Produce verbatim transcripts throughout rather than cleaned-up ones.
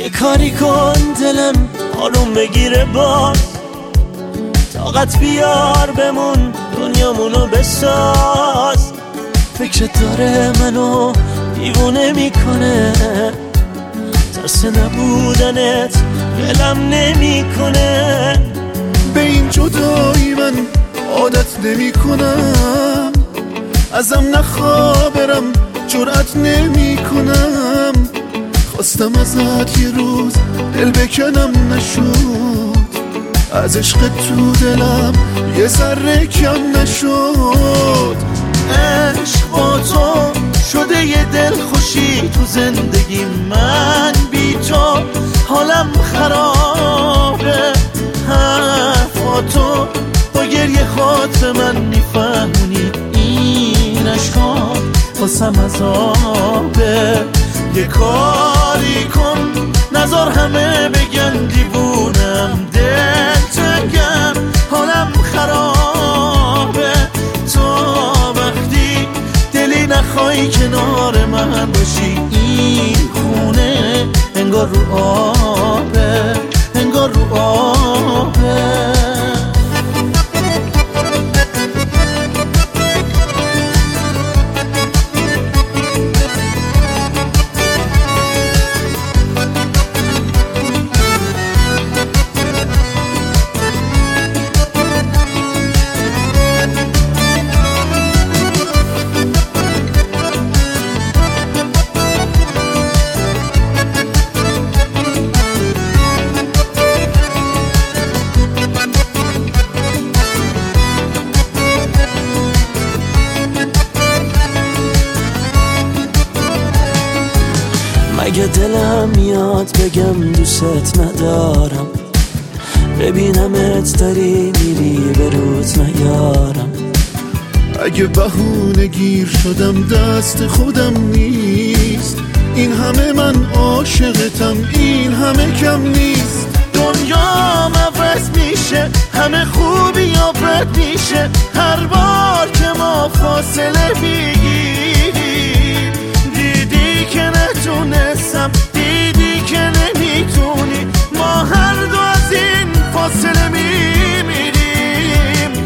یه کاری کن دلم آروم بگیره باز، طاقت بیار بمون دنیامونو بساز. فکرت داره منو دیوونه میکنه، ترس نبودنت دلم نمیکنه. به این جدایی من عادت نمی کنم، ازم نخوابرم جرأت نمی کنم. خواستم ازت یه روز دل بکنم نشد، از عشق تو دلم یه ذره کم نشد. عشق با تو شده یه دل خوشی تو زندگی من، بی تو حالم خرابه. حرفاتو با گریه خاط به من میفهمونی، این عشقا واسم عذابه. یه کاری کن نذار همه بگن دیوونم، دل تنگم حالم خرابه. تا وقتی دلی نخوای کنار من باشی، این خونه انگار رو آبه، انگار رو آبه. اگه دلم میاد بگم دوست ندارم، ببینمت داری میری به روت نیارم. اگه بهونه گیر شدم دست خودم نیست، این همه من عاشقتم این همه کم نیست. دنیام عوض میشه، همه خوبی یا بد میشه، هر بار که ما فاصله میگیریم. دیدی که نتونستم، دیدی که نمیتونی، ما هر دو از این فاصله میمیریم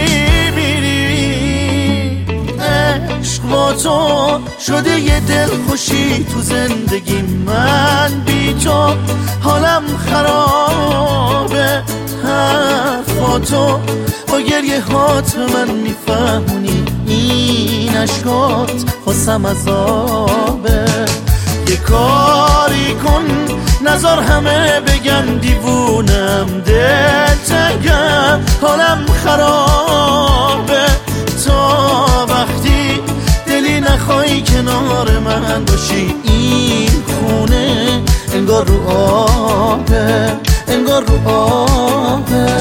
میمیریم. عشق با تو شده یه دل خوشی تو زندگی من، بی تو حالم خرابه. حرفاتو با گریه هات به من میفهمونی، این عشقات واسم عذابه. یه کاری کن نذار همه بگن دیوونم، دل تنگم حالم خرابه. تا وقتی دلی نخوای کنار من باشی، این خونه انگار رو آبه، انگار رو آبه.